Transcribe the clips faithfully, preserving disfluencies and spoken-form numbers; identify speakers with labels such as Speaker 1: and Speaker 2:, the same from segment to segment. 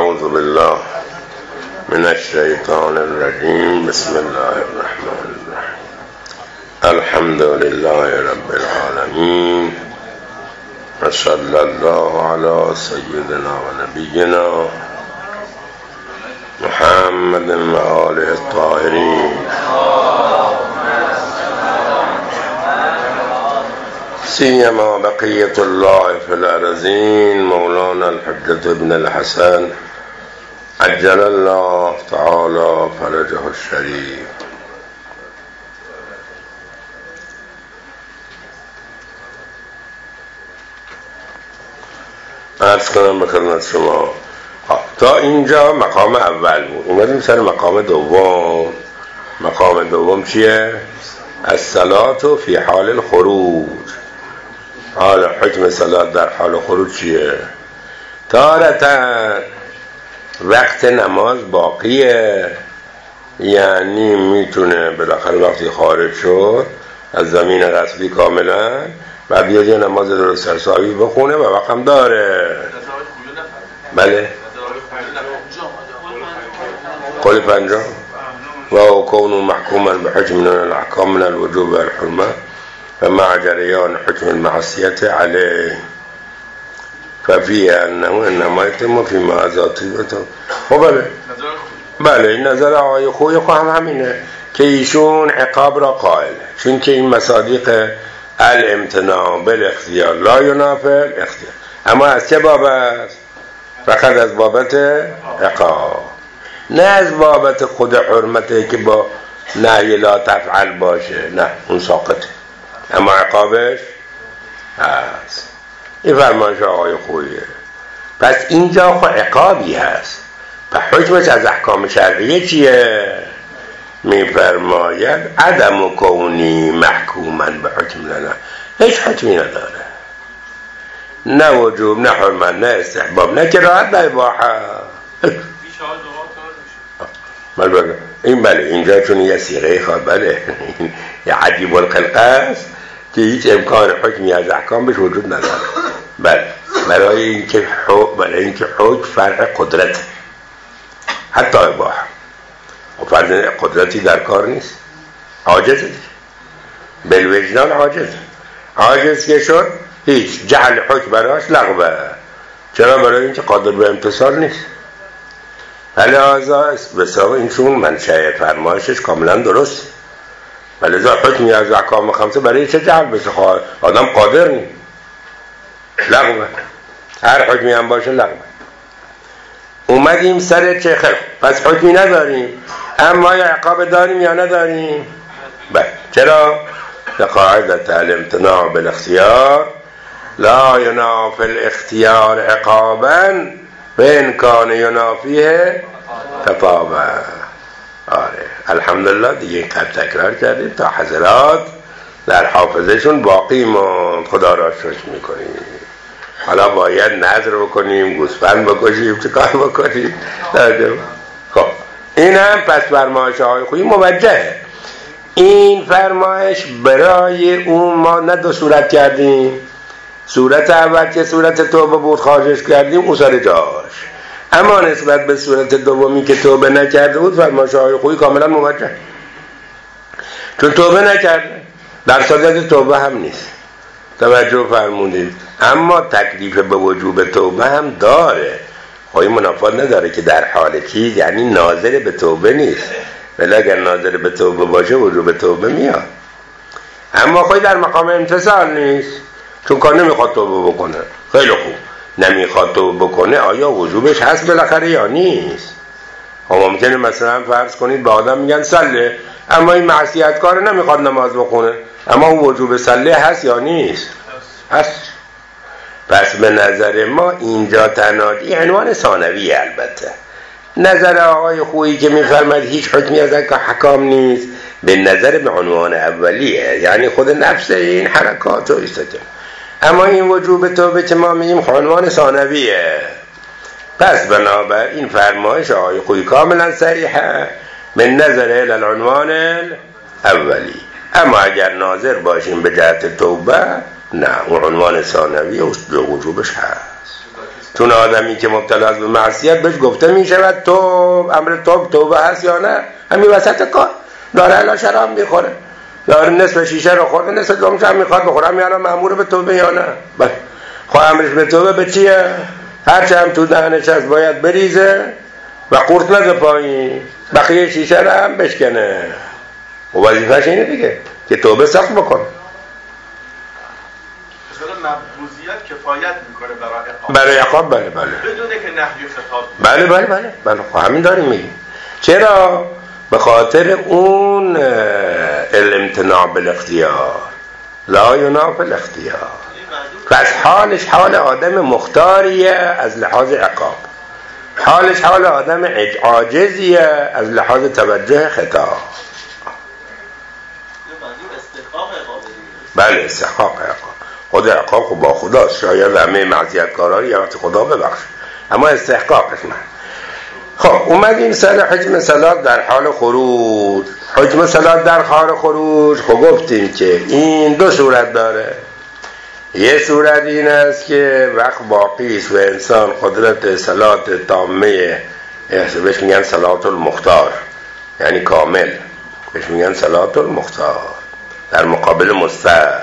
Speaker 1: اعوذ بالله من الشیطان الرجیم. بسم الله الرحمن الرحیم. الحمد لله رب العالمین و صلی الله علی سیدنا و نبینا محمد و آله الطاهرین. سیما بقیت الله فی الارضین مولانا الحجة ابن الحسن عجل الله تعالی فرجه الشریف. عرض کنم به خدمت شما تا اینجا مقام اول بود، اومدیم سر مقام دوم. مقام دوم چیه؟ الصلاة فی حال الخروج. حال حکم صلات در حال خروج چیه؟ تارتا وقت نماز باقیه، یعنی میتونه بالاخره وقتی خارج شد از زمین غصبی کاملا و بیاد یه نماز درست حسابی بخونه و وقت هم داره. بله قول پنجم و کونو محکوما به حکم من الاحکام من الوجوب و الحرمه و مع جریان حکم المعصیت علیه ففیه انه انما یتم فی معذاتی بتو. خب بله بله این نظر آقای خوی خو هم همینه که ایشون عقاب را قائل، چون که این مصادیق الامتناع بالاختیار لا ینافی الاختیار. اما از چه بابت؟ فقط از بابت عقاب، نه از بابت خود حرمته که با نهی لا تفعل باشه، نه اون ساقطه، اما عقابش هست. این فرمایش آقای خویه. پس اینجا خو عقابی هست، پس حکمش از احکام شرعیه چیه؟ میفرماید عدم و کونی محکوما به حکم لنا، هیچ حکمی نداره، نه وجوب نه حرمت نه استحباب نه کراهت نه اباحه. بله این بله اینجا چون یه صیغه خواد، بله یه عجیب الخلقه است که هیچ امکان حکمی از احکام بهش وجود نداره. بله برای اینکه حکم برای اینکه حکم فرع قدرت، حتی اباحه و فرض قدرتی در کار نیست، عاجزه، بالوجدان عاجز عاجز که شد هیچ جعل حکم براش لغوه. چرا؟ برای اینکه قادر به امتصال نیست. لذا بسیار اینشون منشأ فرمایشش کاملا درست. لذا حکمی از احکام خمسه برای چه جعل بشه؟ آدم قادر نیست، لغوه. هر حکمی هم باشه لغوه. اومدیم سر چه خیلی پس حکمی نداریم، اما یا عقاب داریم یا نداریم؟ بله. چرا؟ لقاعدت الامتناع بالاختیار لا ینافی الاختیار عقابا به امکان ینافیه تفاوه. آره الحمدلله دیگه این قبل تکرار کردیم تا حضرات در حافظشون باقی ما خدا را شکر میکنیم. حالا باید نظر بکنیم، گوسفند بکشیم، چه کار بکنیم. خب این هم پس فرمایش های خویی موجهه. این فرمایش برای اون ما نه دو صورت کردیم. صورت اول که صورت توبه بود خارجش کردیم اون سر جاش، اما نسبت به صورت دومی که توبه نکرده بود فرمایش های خویی کاملا موجه، چون توبه نکرده در صدد توبه هم نیست. توجه فرمودید؟ اما تکلیف به وجوب توبه هم داره. خواهی منافات نداره که در حال چیز یعنی ناظر به توبه نیست، ولی اگر ناظر به توبه باشه وجوب توبه میاد. اما خواهی در مقام امتصال نیست، چون کار نمیخواد توبه بکنه. خیلی خوب، نمیخواد توبه بکنه آیا وجوبش هست بالاخره یا نیست؟ ممکنه مثلا فرض کنید به آدم میگن صله، اما این معصیت کار نمیخواد نماز بخونه، اما اون وجوب صله هست یا نیست؟ هست. پس به نظر ما اینجا تنادی عنوان ثانویه. البته نظر آقای خویی که میفرماید هیچ حکمی از احکام نیست به نظر به عنوان اولیه، یعنی خود نفس این حرکات و ایستاده. اما این وجوب توبه که ما میگیم عنوان ثانویه. پس بنابر این فرمایش آقای خویی کاملا صریحه به نظر العنوان اولی. اما اگر ناظر باشیم به جهت توبه نه، اون عنوان ثانوی و وجوبش هست. چون آدمی که مبتلا به معصیت بهش گفته می شود تو امر تو توبه هست یا نه، همین وسط کار داره الان شراب میخوره، داره نصف شیشه رو خورده، نصف دومش هم میخواد بخوره، همین الان مأمور به توبه یا نه؟ بله. خب امرش به توبه به چیه؟ هرچه هم تو دهنش هست باید بریزه و قورت نده پایین، بقیه شیشه رو هم بشکنه. و وظیفه‌ش اینه دیگه که توبه سخت بکنه.
Speaker 2: مبغوضیت کفایت میکنه برای عقاب.
Speaker 1: برای عقاب بله بله.
Speaker 2: بدون که نهی خطاب.
Speaker 1: بله بله بله بله. خب همین داریم میگیم. چرا؟ به خاطر اون الامتناع بالاختیار، لا یناف الاختیار. پس حالش حال آدم مختاریه از لحاظ عقاب، حالش حال آدم عاجزیه از لحاظ توجه خطاب. بله استحقاق عقاب. خود عقاب خب با خداست، شاید همه معصیتکارا یه وقت خدا ببخشه، اما استحقاقش من. خب اومدیم سر حکم صلات در حال خروج. حکم صلات در حال خروج خب گفتیم که این دو صورت داره. یه صورت این است که وقت باقی است و انسان قدرت صلات تامه، بهش میگن صلات المختار، یعنی کامل، بهش میگن صلات المختار در مقابل مستر،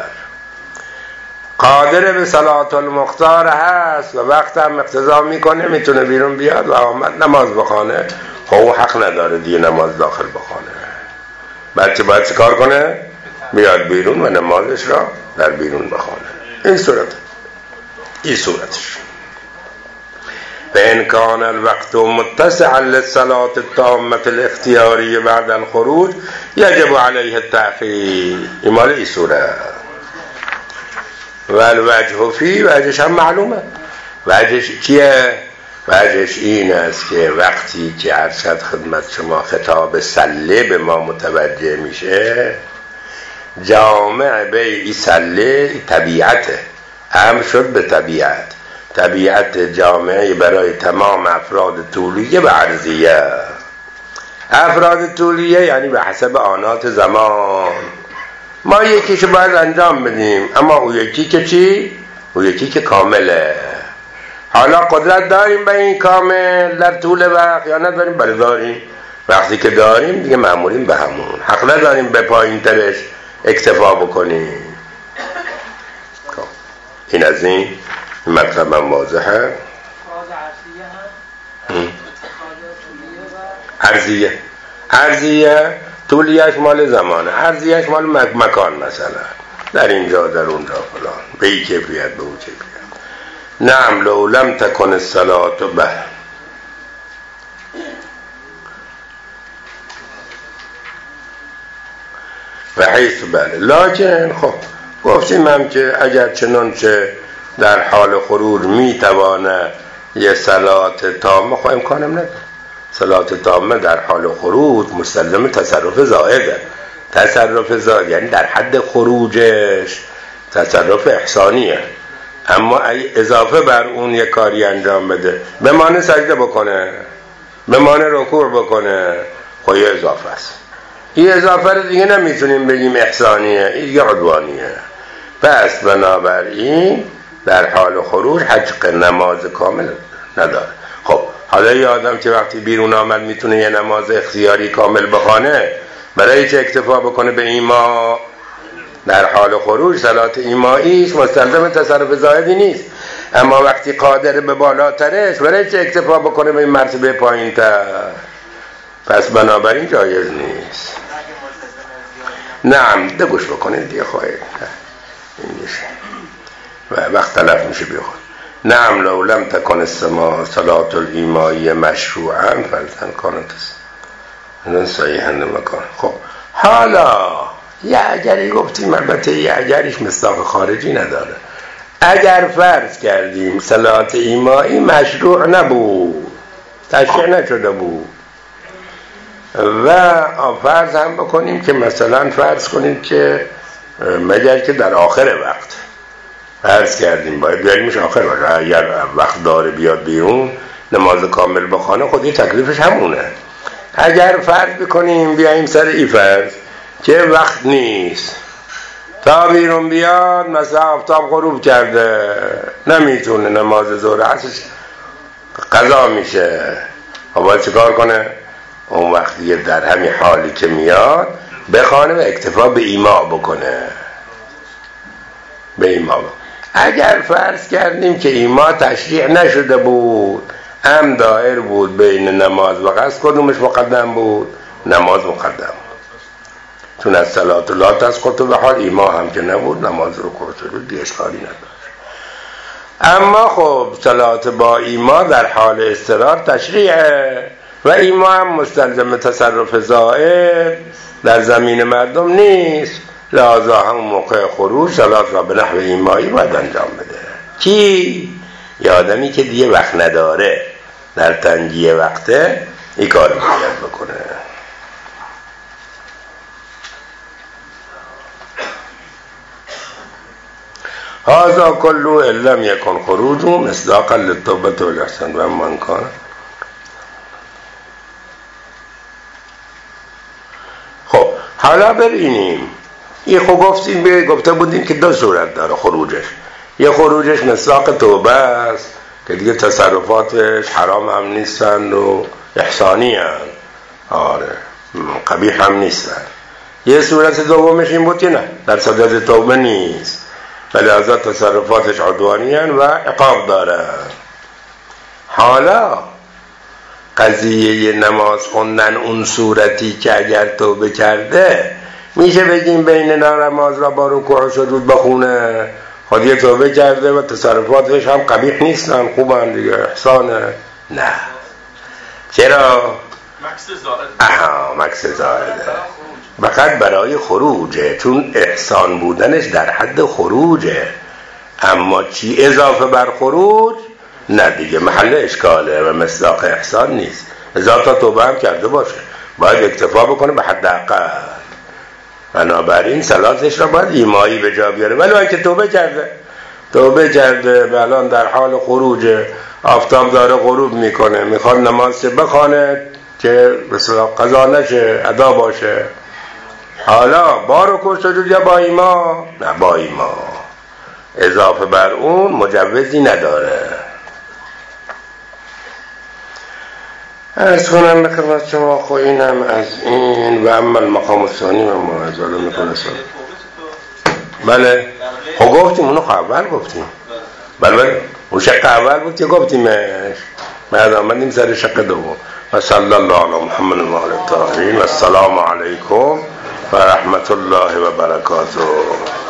Speaker 1: قادر به صلات المختار هست و وقت هم اقتضا میکنه میتونه بیرون بیاد و آمد نماز بخونه. خب او حق نداره دیگه نماز داخل بخونه. بچه باید چه کار کنه؟ بیاد بیرون و نمازش را در بیرون بخونه. این صورت، این صورتش. فإن كان الوقت متسعا للصلاة التامة الاختيارية بعد الخروج يجب عليه التأخير. این مال این صورت. والوجه فی، وجهش هم معلومه. وجهش چیه؟ وجهش این است که وقتی که عرض شد خدمت شما خطاب سله به ما متوجه میشه، جامع به این سله طبیعته، امر شد به طبیعت، طبیعت جامعه برای تمام افراد طولیه و عرضیه. افراد طولیه یعنی به حسب آنات زمان، ما یکیشو باید انجام بدیم، اما او یکی که چی؟ او یکی که کامله. حالا قدرت داریم به این کامل در طول وقت یا نداریم؟ بله داریم. وقتی که داریم دیگه مأموریم به همون، حق نداریم به پایین ترش اکتفا بکنیم. این از این مطلب هم واضحه. عرضیه عرضیه طولیش مال زمانه، عرضیش مال مکان، مثلا در اینجا در اونجا فلان، به این کیفیت به اون کیفیت. نعم لو لم تکن الصلاة به و حیث بله. لکن خب گفتیم هم که اگر چنانچه در حال خروج میتوانه یه صلات تامه، خب امکانم نداره. صلات تامه در حال خروج مستلزم تصرف زائده. تصرف زائد یعنی در حد خروجش تصرف احسانیه، اما اضافه بر اون یک کاری انجام بده، بمانه سجده بکنه، بمانه رکوع بکنه، خب یه اضافه است. این اضافه رو دیگه نمیتونیم بگیم احسانیه، این یه عدوانیه. پس بنابراین در حال خروج حق نماز کامل نداره. خب حالا یه آدم که وقتی بیرون آمد میتونه یه نماز اختیاری کامل بخونه، برای چه اکتفا بکنه به ایما؟ در حال خروج صلات ایماییش مستلزم تصرف زائدی نیست، اما وقتی قادر به بالاترش برای چه اکتفا بکنه به این مرتبه پایین تر؟ پس بنابراین جایز نیست. نعم ده گوش بکنید دیگه خواهید این میشه و وقت تلف میشه بیخواد. نعم لو لم تکن السما صلاة الایمایی مشروعا فلتن کانت این صحیحا مکان. خب حالا یه اگری گفتیم، البته یه اگریش مصداق خارجی نداره. اگر فرض کردیم صلاة ایمایی مشروع نبود، تشریع نشده بود، و فرض هم بکنیم که مثلا فرض کنیم که مگر که در آخر وقت فرض کردیم باید بیاریمش آخر وقت، اگر وقت داره بیاد بیرون نماز کامل بخونه، خودی تکلیفش همونه. اگر فرض بکنیم بیاییم سر ای فرض که وقت نیست، تا بیرون بیاد مثلا آفتاب غروب کرده، نمیتونه نماز ظهر عصرش قضا میشه. باید چه کار کنه؟ اون وقتی در همین حالی که میاد بخوانه و اکتفا به ایما بکنه، به ایما بکنه. اگر فرض کردیم که ایما تشریع نشده بود، ام دایر بود بین نماز و قصد، کدومش مقدم بود؟ نماز مقدم بود، چون از صلات لا تسقط به حال ایما هم که نبود، نماز رو کرد دیگه اشکالی نداشت. اما خب صلات با ایما در حال اضطرار تشریعه و ایما هم مستلزم تصرف زائد در زمین مردم نیست، لذا همون موقع خروج صلات را به نحو ایمایی باید انجام بده. کی؟ یه آدمی که دیگه وقت نداره، در تنجیه وقته این کار باید بکنه. هذا كله ان لم يكن خروج مصداقا للتوبه والاحسان و من کان. خب حالا ببینیم، این خب گفتیم به گفته بودیم که دو صورت داره خروجش. یه خروجش مصداق توبه است که دیگه تصرفاتش حرام هم نیستن و احسانی هم، آره قبیح هم نیستن. یه صورت دومش این بود که نه، در صدد توبه نیست ولی لذا تصرفاتش عدوانی هن و عقاب دارن. حالا قضیه نماز خوندن اون صورتی که اگر توبه کرده میشه بگیم بین نماز را با رکوع و سجود بخونه، خود یه توبه کرده و تصرفاتش هم قبیح نیستن، خوبن دیگه، احسانه. نه، چرا؟
Speaker 2: مکس زائد.
Speaker 1: آها مکس زائده، فقط برای خروجه، چون احسان بودنش در حد خروجه. اما چی اضافه بر خروج؟ نه دیگه محل اشکاله و مصداق احسان نیست. ازا تا توبه هم کرده باشه باید اکتفا بکنه به حد اقل، بنابراین صلاتش را باید ایمایی به جا بیاره. ولی اگه توبه کرده توبه کرده و الان در حال خروجه، آفتاب داره غروب میکنه، میخواد نماز بخونه که مثلا قضا نشه، ادا باشه، حالا با رکوع سجود یا با ایما؟ نه با ایما، اضافه بر اون مجوزی نداره. از کنم به خدمت شما خو اینم از این. و اما المقام الثانی و ما از آلو میکنه سن. بله خب گفتیم اونو خب اول گفتیم، بله بله اون شق اول بود که گفتیمش، بعد آمدیم سر شق دوم. و صلی الله علی محمد و آله الطاهرین و السلام علیکم و رحمت الله و برکاته.